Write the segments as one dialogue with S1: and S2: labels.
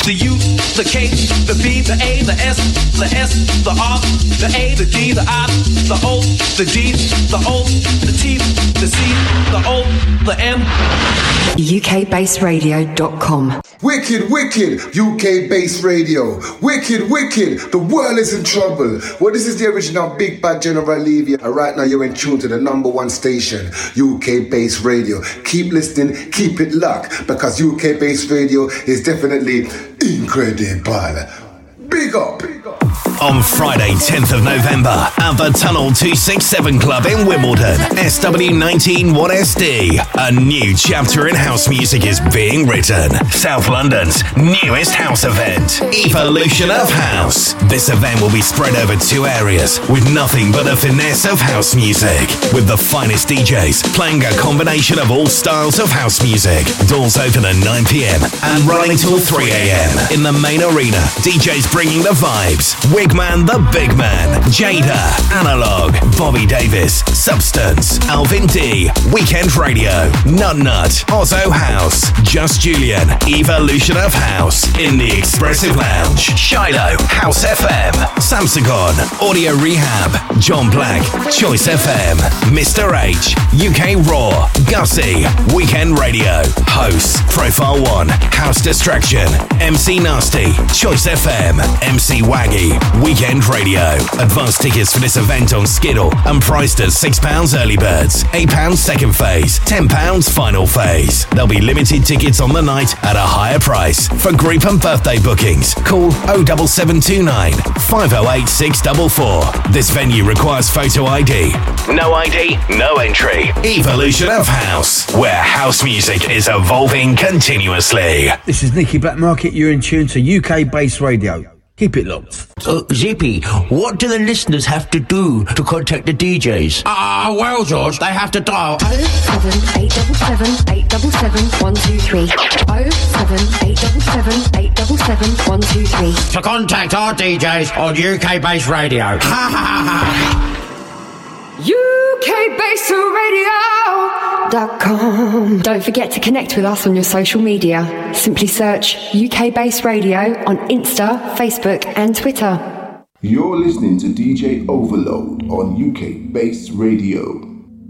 S1: the U, the K, the B, the A, the S, the R, the A, the D, the I, the O, the G, the O, the T, the C, the O, the M.
S2: UKBassRadio.com.
S3: Wicked, wicked, UK Bass Radio. Wicked, wicked, the world is in trouble. Well, this is the original Big Bad General Levy, and right now you're in tune to the #1 station, UK Bass Radio. Keep listening, keep it locked, because UK Bass Radio is definitely incredible. Big up.
S4: On Friday, 10th of November, at the Tunnel 267 Club in Wimbledon, SW19 1SD, a new chapter in house music is being written. South London's newest house event, Evolution of House. This event will be spread over 2 areas, with nothing but the finesse of house music, with the finest DJs playing a combination of all styles of house music. Doors open at 9 p.m. and running till 3 a.m. in the main arena. DJs bringing the vibes. Wigman the Big Man, Jada, Analog, Bobby Davis, Substance, Alvin D, Weekend Radio, Nut Nut, Ozzo House, Just Julian, Evolution of House, in the Expressive Lounge, Shiloh, House FM, Samsagon, Audio Rehab, John Black, Choice FM, Mr. H, UK Raw, Gussie, Weekend Radio, Hosts, Profile One, House Distraction, MC Nasty, Choice FM, MC Waggy, Weekend Radio. Advance tickets for this event on Skiddle and priced at £6 early birds, £8 second phase, £10 final phase. There'll be limited tickets on the night at a higher price. For group and birthday bookings, call 07729 508 644. This venue requires photo ID. No ID, no entry. Evolution of House, where house music is evolving continuously.
S5: This is Nicky Blackmarket. You're in tune to UK Bass Radio. Keep it locked.
S6: Zippy, what do the listeners have to do to contact the DJs?
S7: Well, George, they have to dial
S2: 07877 877 123. 07877 877 123.
S7: to contact our DJs on UK Bass Radio. Ha ha ha ha!
S2: UKBassRadio.com. Don't forget to connect with us on your social media. Simply search UK Bass Radio on Insta, Facebook and Twitter.
S8: You're listening to DJ Overload on UK Bass Radio.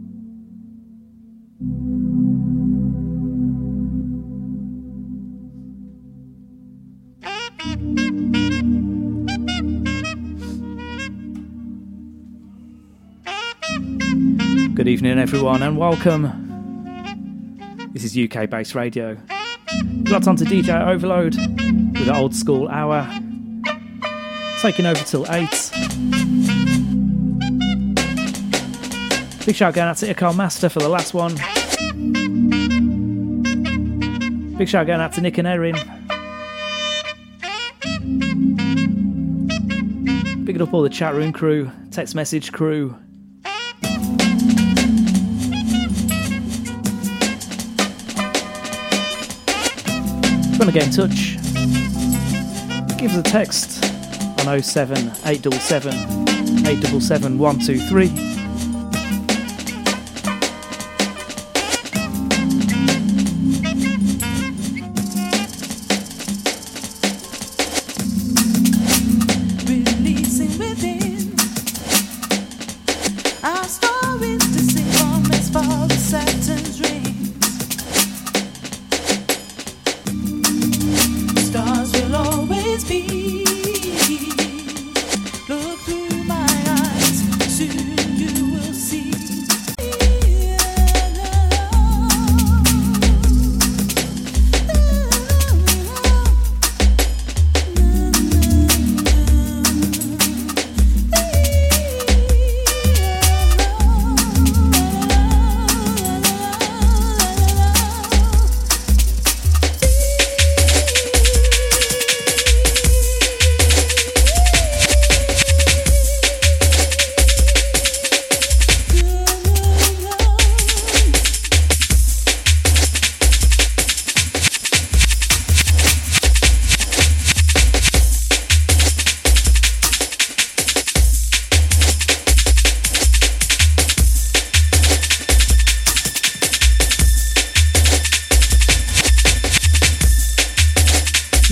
S9: Good evening everyone and welcome. This is UK Bass Radio. Locked onto DJ Overload with an old school hour. Taking over till 8. Big shout going out to Ikar Master for the last one. Big shout going out to Nick and Erin. Bigging up all the chat room crew, text message crew. If you want to get in touch, give us a text on 07 877 877 123.
S10: Soon you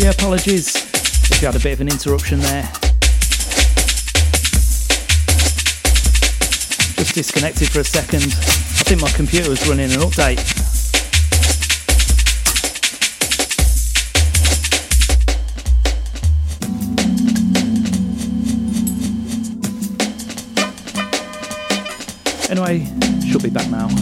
S9: Yeah, apologies if you had a bit of an interruption there. Just disconnected for a second. I think my computer was running an update. Anyway, should be back now.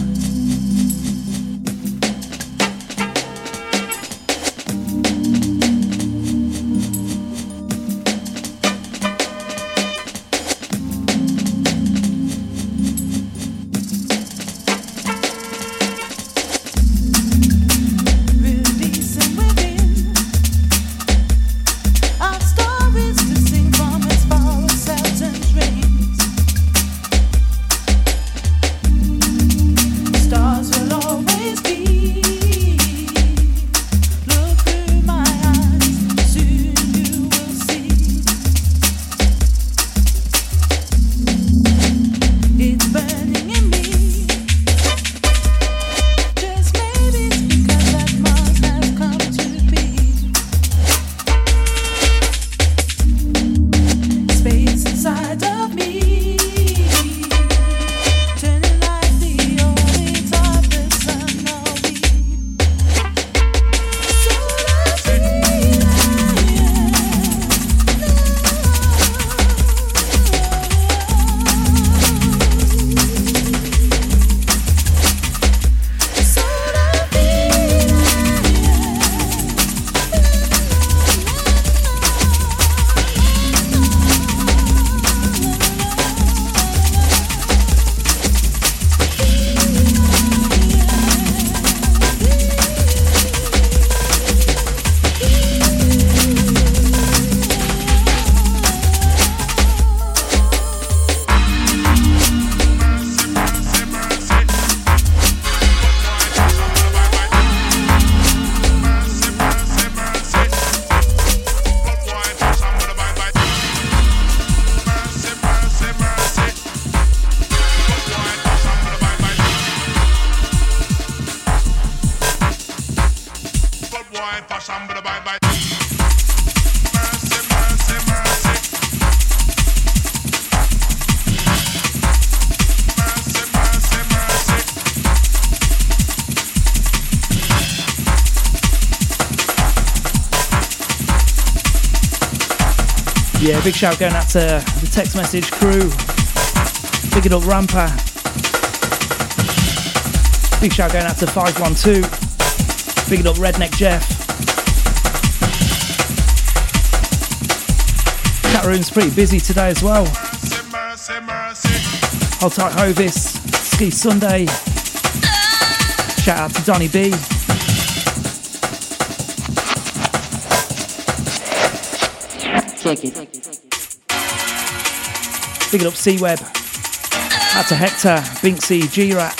S9: Yeah, big shout going out to the text message crew. Big it up Rampa. Big shout going out to 512. Big it up Redneck Jeff. Chat room's pretty busy today as well. Hold tight Hovis. Ski Sunday. Shout out to Donny B.
S10: Check it.
S9: Big it up C-Web. Out to Hector, Binksy, G-Rat.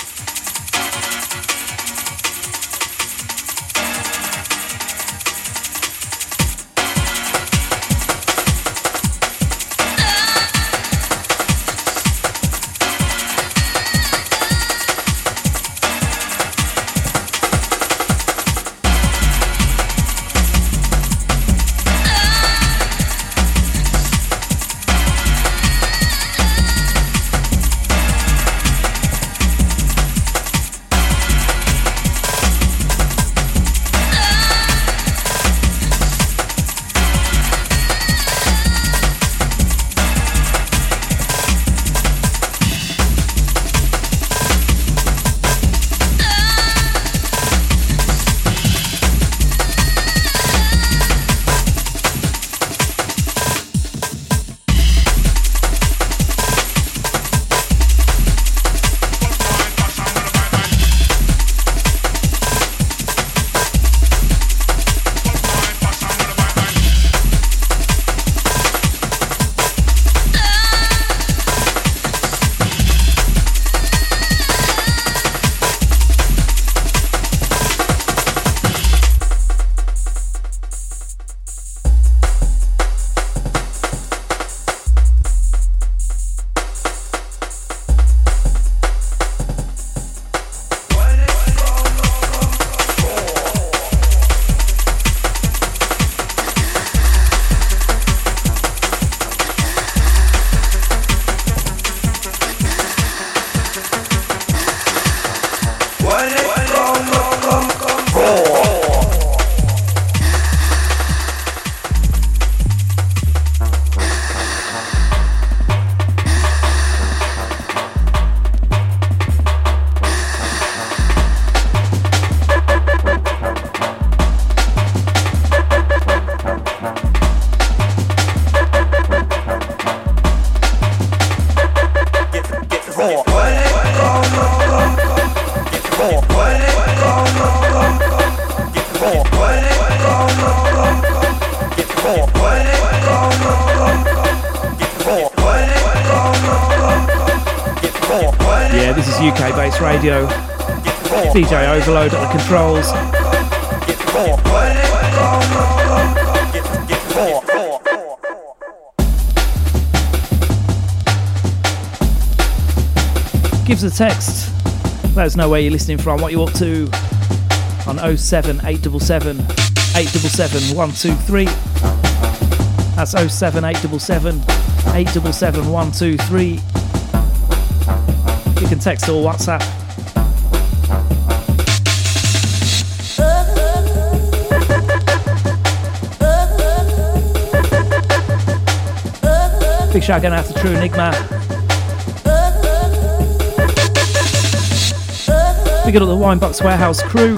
S9: Yeah, this is UK Bass Radio. DJ Overload at the controls. Give us a text. Let us know where you're listening from, what you're up to on 07877 877 123. That's 07877 877 123. You can text or WhatsApp. Big shout going out to True Enigma. Big up the Winebox Warehouse crew.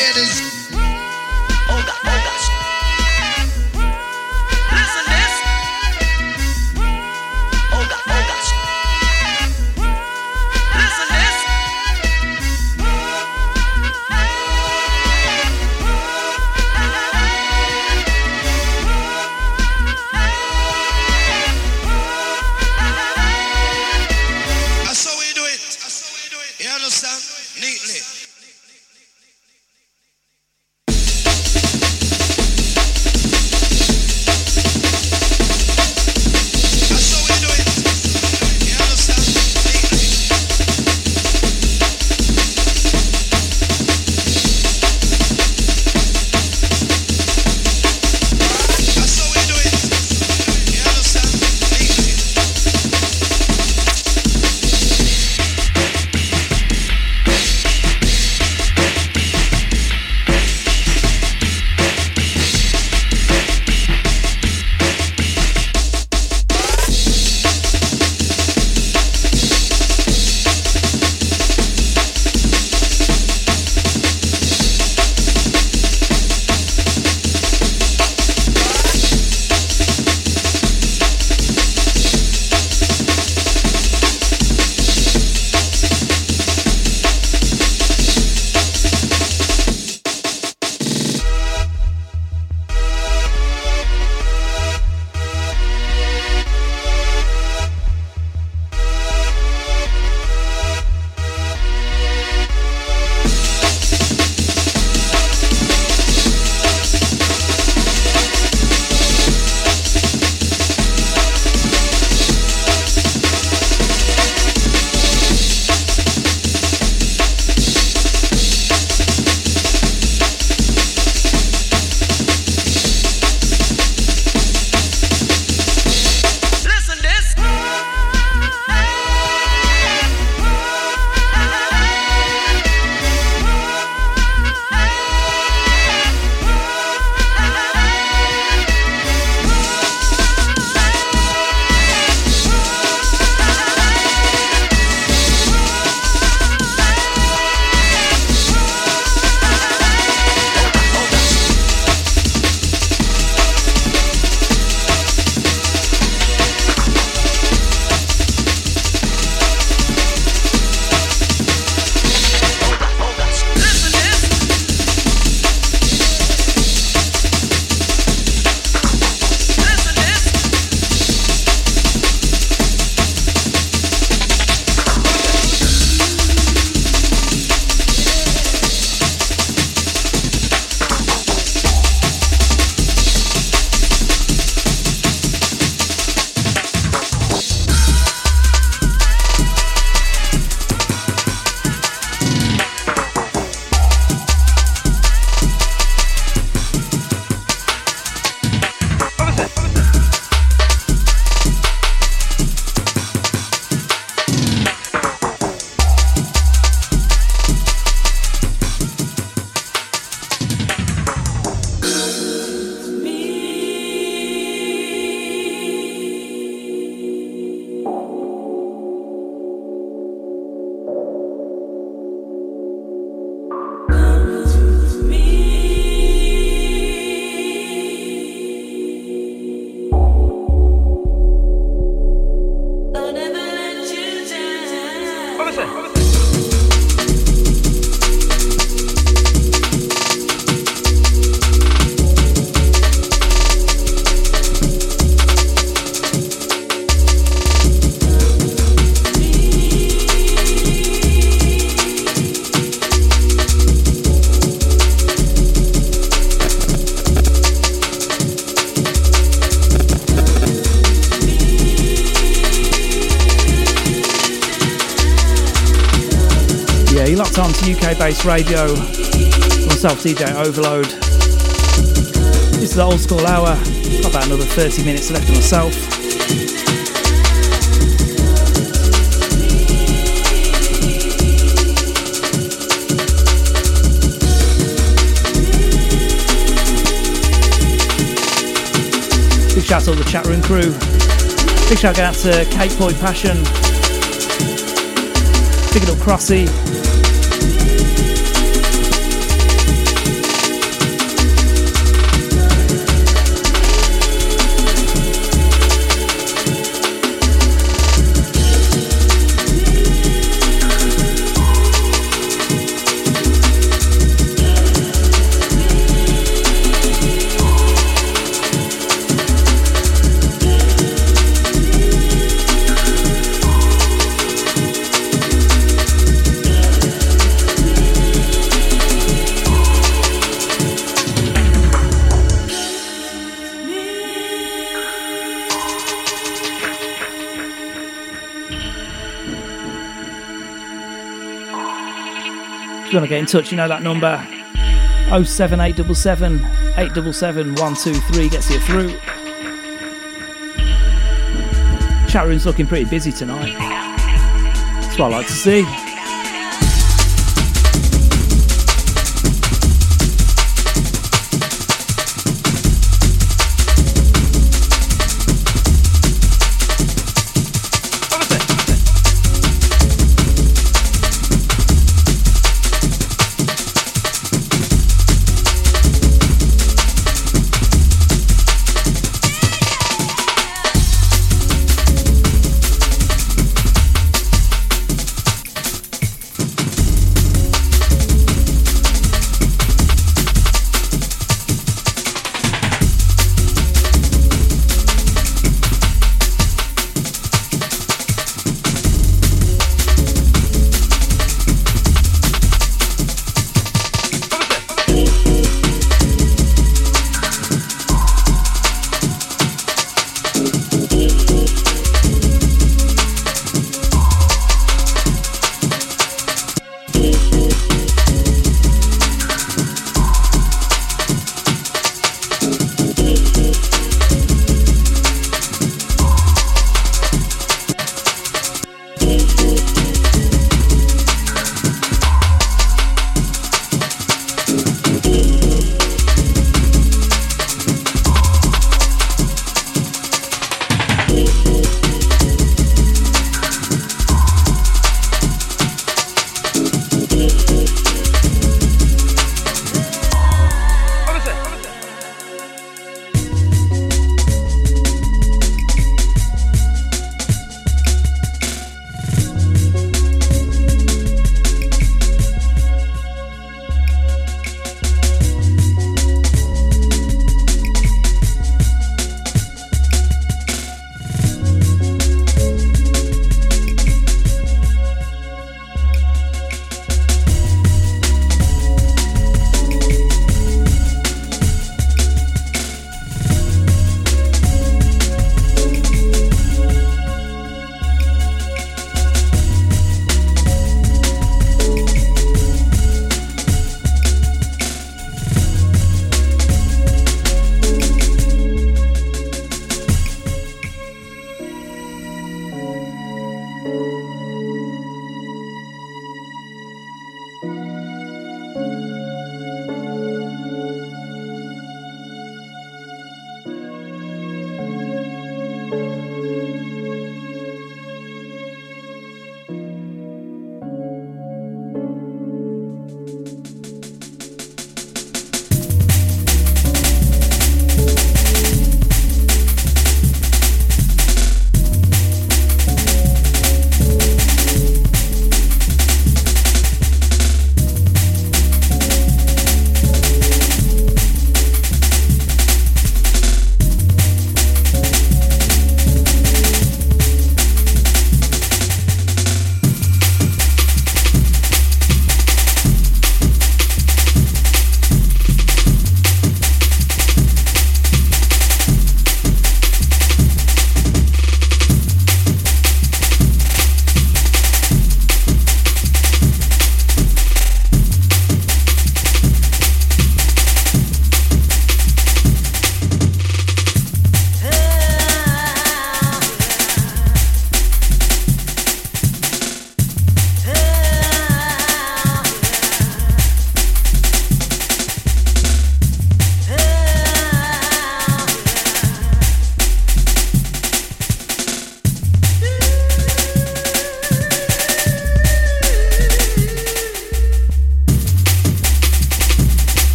S11: ladies. Oh gosh. Listen this. Oh gosh. Listen this. That's how we do it. You understand? Neatly.
S9: Locked on to UK Bass Radio. Myself, DJ Overload. This is the Old School Hour. Got about another 30 minutes left of myself. Big shout out to the chat room crew. Big shout out to Cape Boy Passion. Big it up Crossy. If you want to get in touch, you know that number. 07877 877 123 gets you through. Chat room's looking pretty busy tonight. That's what I like to see.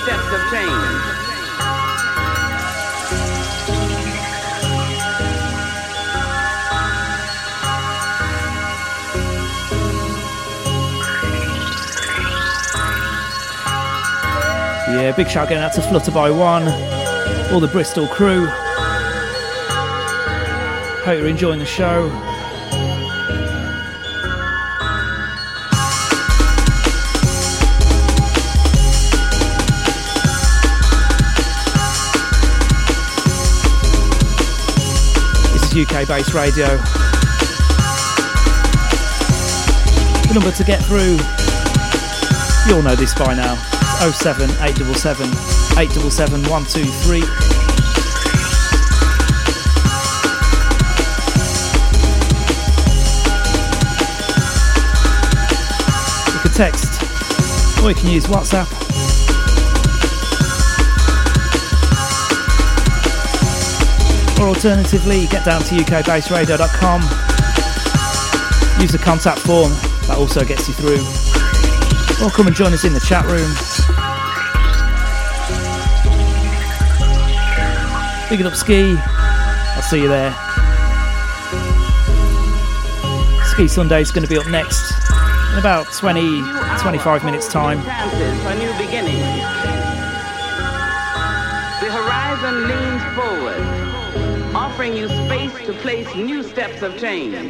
S10: steps of change.
S9: Yeah, big shout going out to Flutter by One, all the Bristol crew. Hope you're enjoying the show. This is UK Bass Radio. The number to get through, you all know this by now. 07 877 877 123. You can text or you can use WhatsApp. Or alternatively, get down to ukbassradio.com. Use the contact form, that also gets you through. Or come and join us in the chat room. Big it up, Ski. I'll see you there. Ski Sunday's going to be up next in about 20-25 minutes time.
S10: Chances for new beginnings. The horizon leans forward, offering you space to place new steps of change.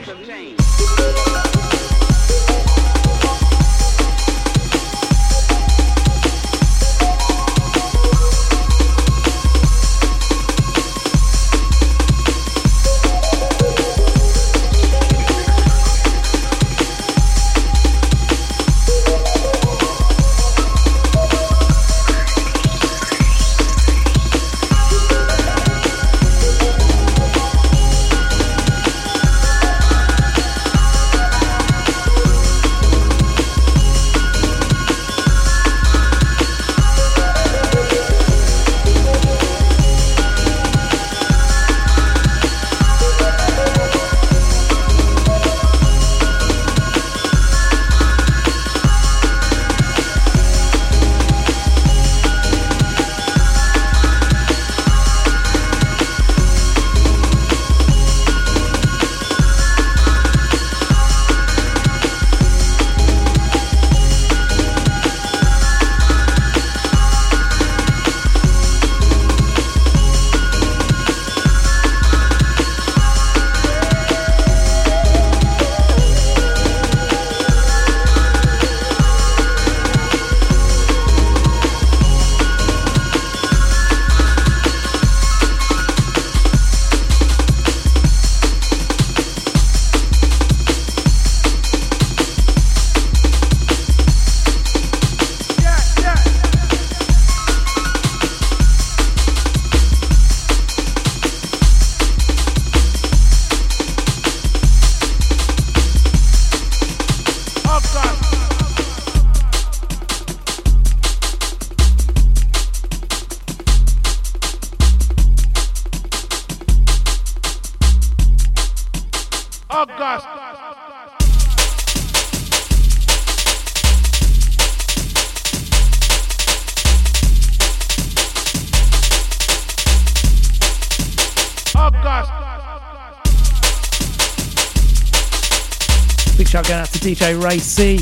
S9: Big shout going out to DJ Ray C.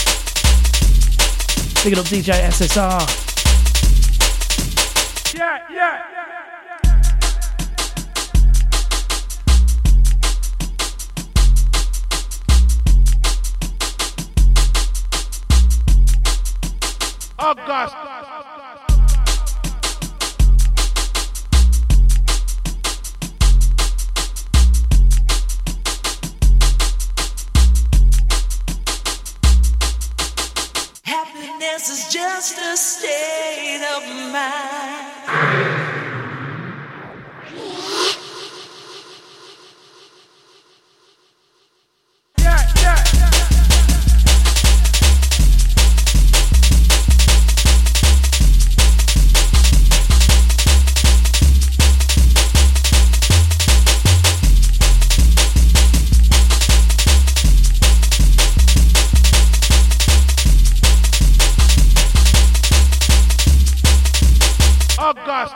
S9: Big it up DJ SSR.
S11: Yeah. August.
S12: Happiness is just a state of mind.
S13: August.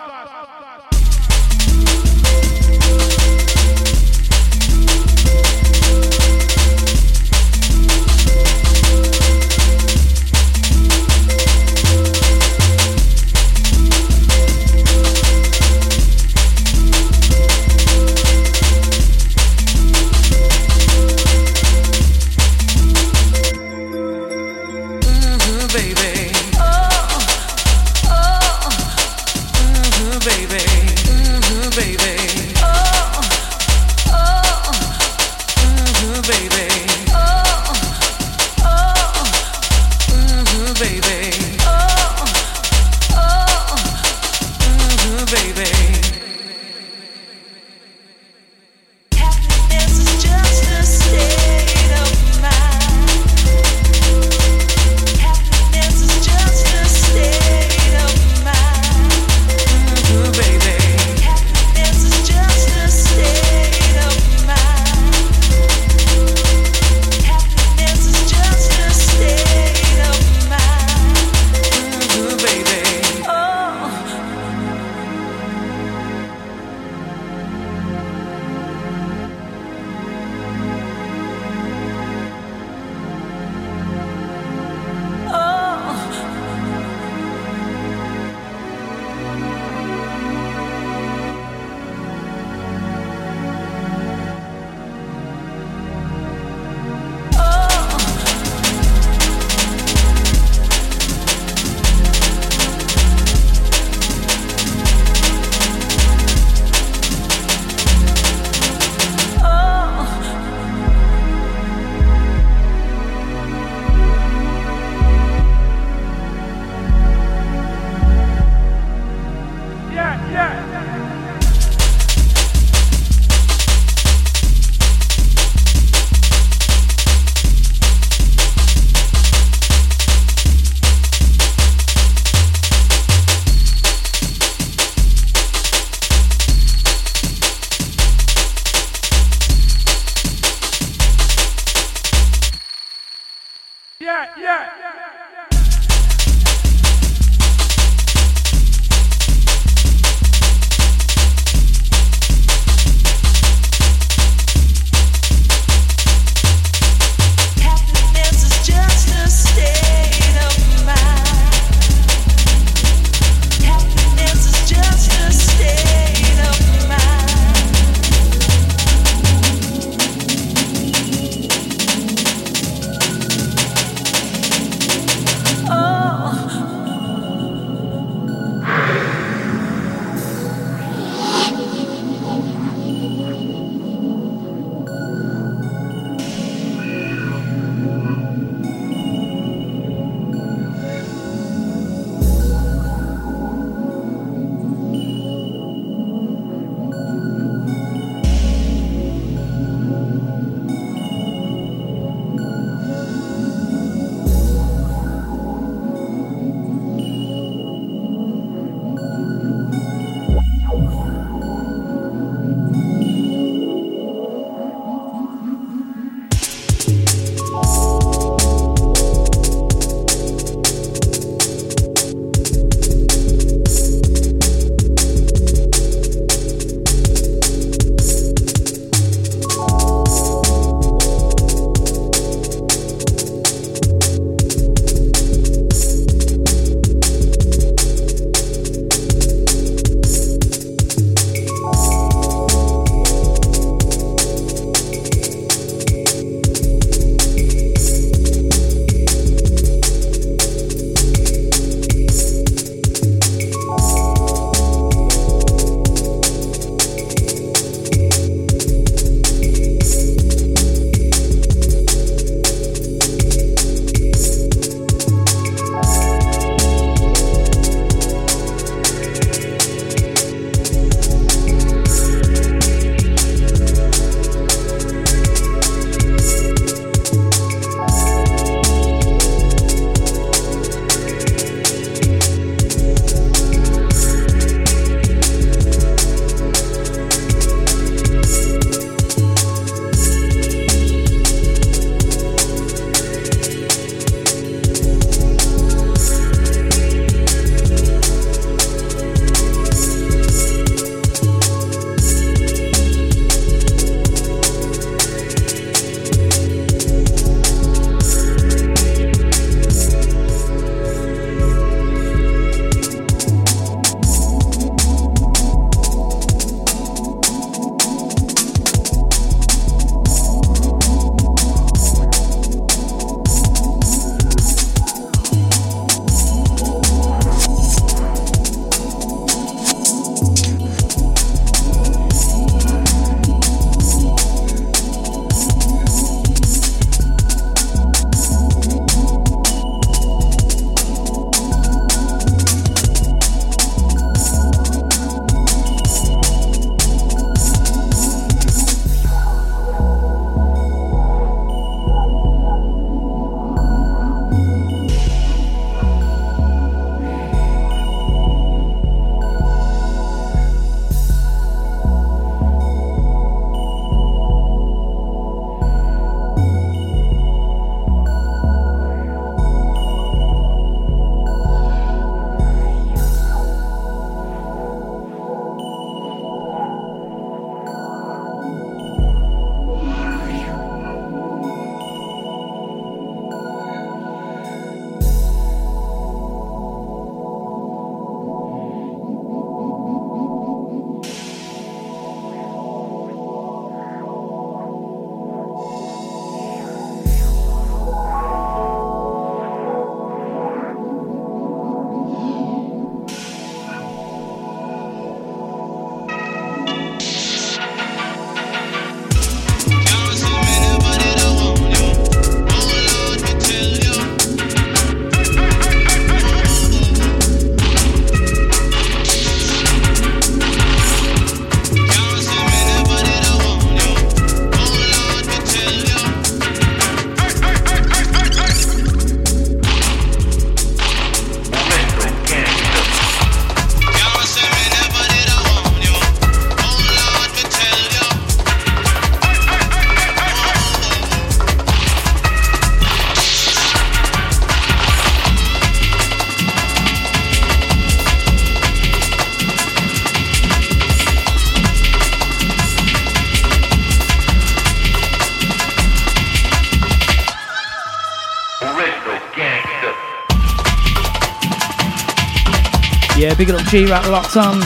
S9: Yeah, big up G-Rat locked on.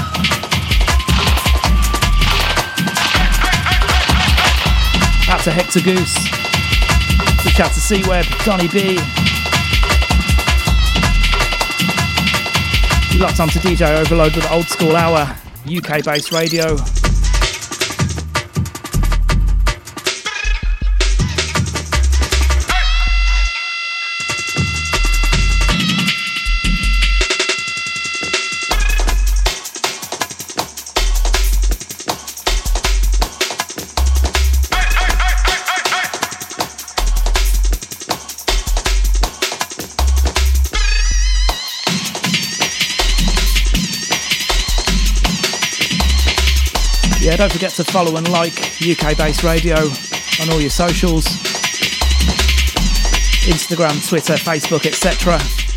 S9: Out to Hector Goose. Big shout to C-Web, Donny B. You locked on to DJ Overload with Old School Hour, UK-based radio. Yeah, don't forget to follow and like UK-based radio on all your socials. Instagram, Twitter, Facebook, etc.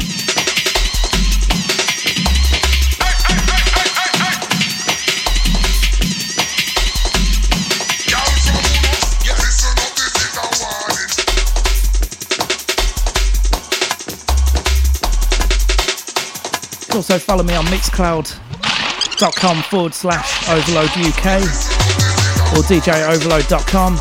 S9: You can also follow me on mixcloud.com/overloaduk or djoverload.com.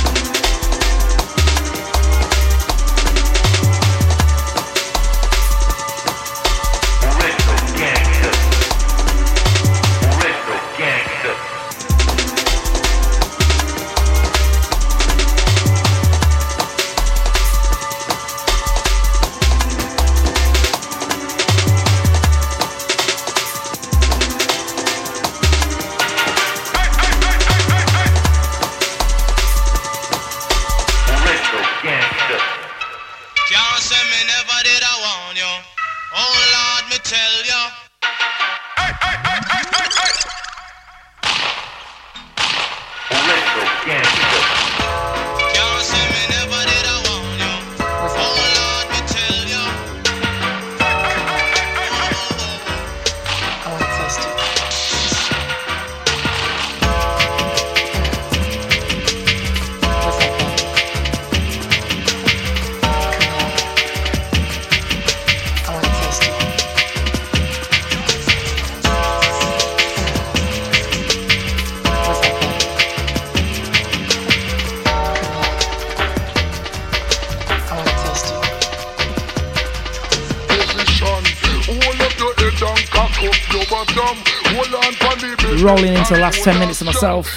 S9: Rolling into the last 10 minutes of myself.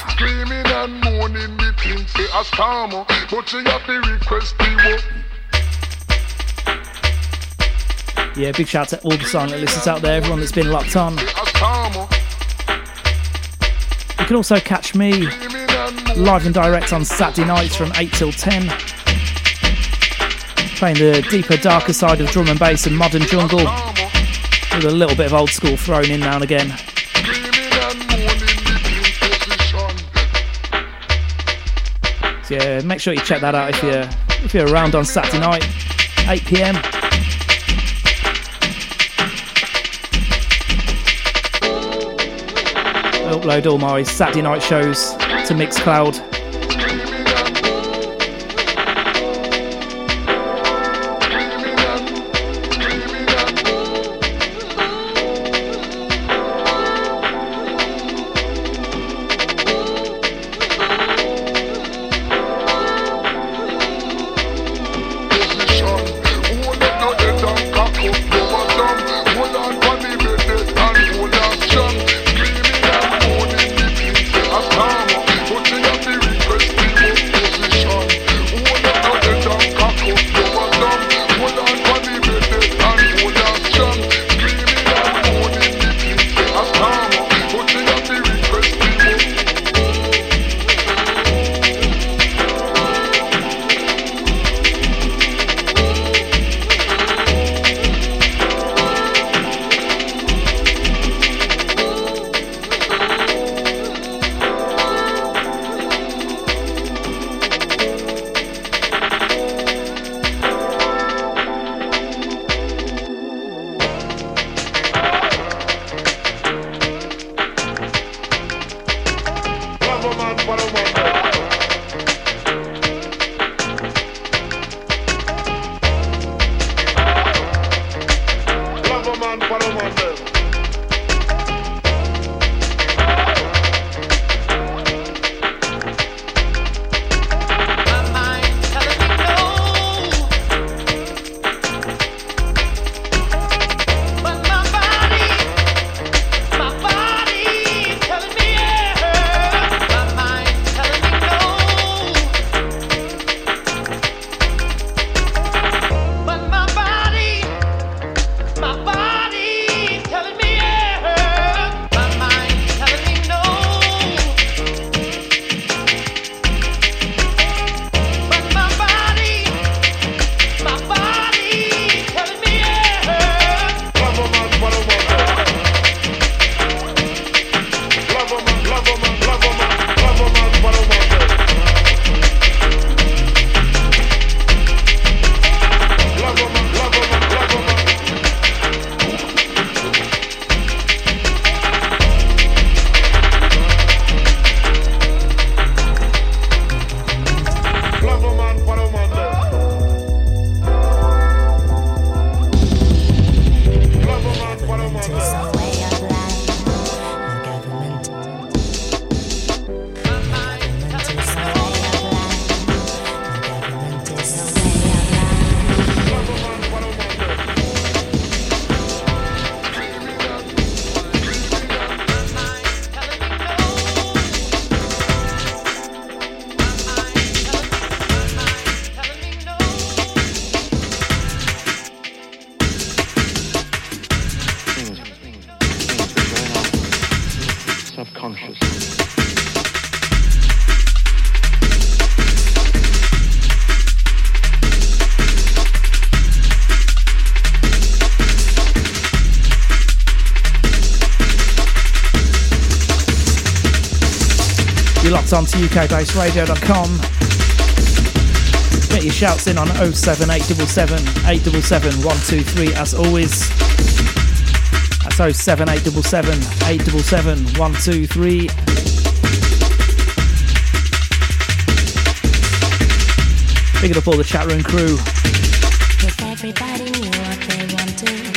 S9: Yeah, big shout out to all the silent listeners out there, everyone that's been locked on. You can also catch me live and direct on Saturday nights from 8 till 10. Playing the deeper, darker side of drum and bass and modern jungle, with a little bit of old school thrown in now and again. So yeah, make sure you check that out if you're around on Saturday night, 8 PM. I upload all my Saturday night shows to Mixcloud. You're locked on to ukbaseradio.com. Get your shouts in on 07877 877 123 as always. That's 07877 877 123. Picking up all the chat room crew.
S13: If everybody knew what they wanted.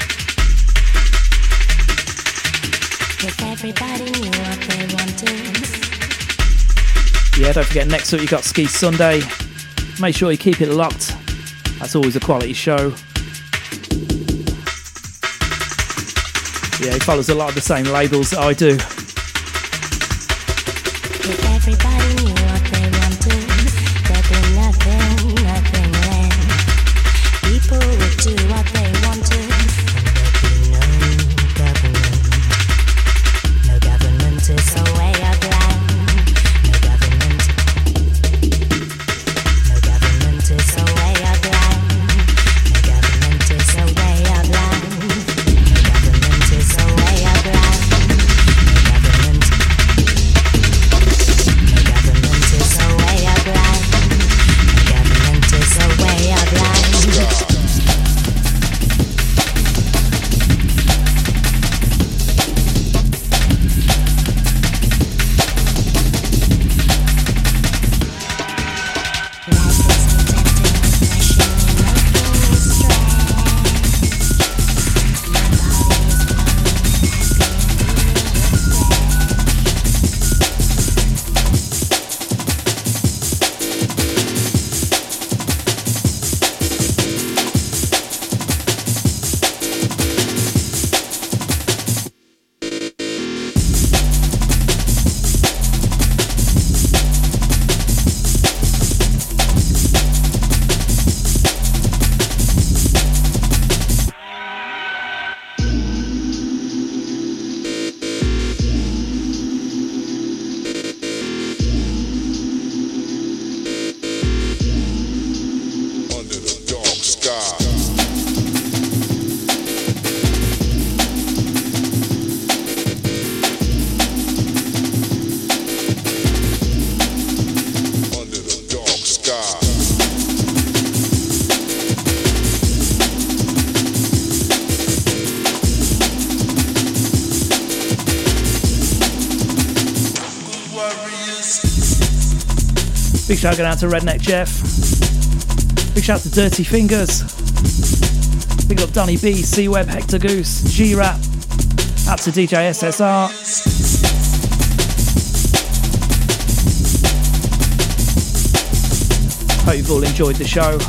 S13: If everybody knew what they wanted.
S9: Yeah, don't forget next week you got Ski Sunday. Make sure you keep it locked. That's always a quality show. Yeah, he follows a lot of the same labels that I do.
S13: If everybody knew what they wanted, there'd be nothing left. People would do what they wanted, and there'd be no government. No government is a way of life. It's a way of life. No government is a way of life. No government is a way of life. No government is a way of life. No government is a way of life.
S9: Big shout out to Redneck Jeff. Big shout to Dirty Fingers. Big up Donny B, C-Web, Hector Goose, G-Rap. Out to DJ SSR. Hope you've all enjoyed the show.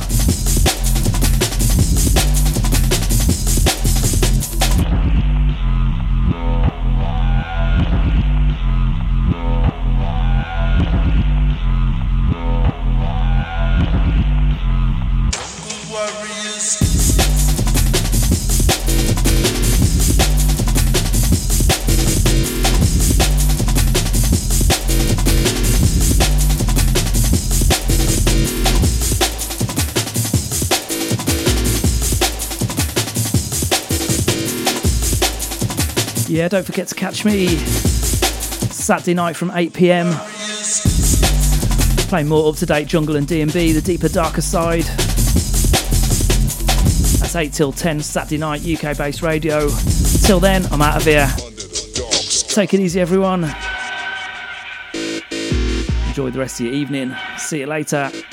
S9: Yeah, don't forget to catch me Saturday night from 8 PM. Playing more up-to-date jungle and D&B, the deeper, darker side. That's 8 till 10 Saturday night, UK-based radio. Till then, I'm out of here. Take it easy, everyone. Enjoy the rest of your evening. See you later.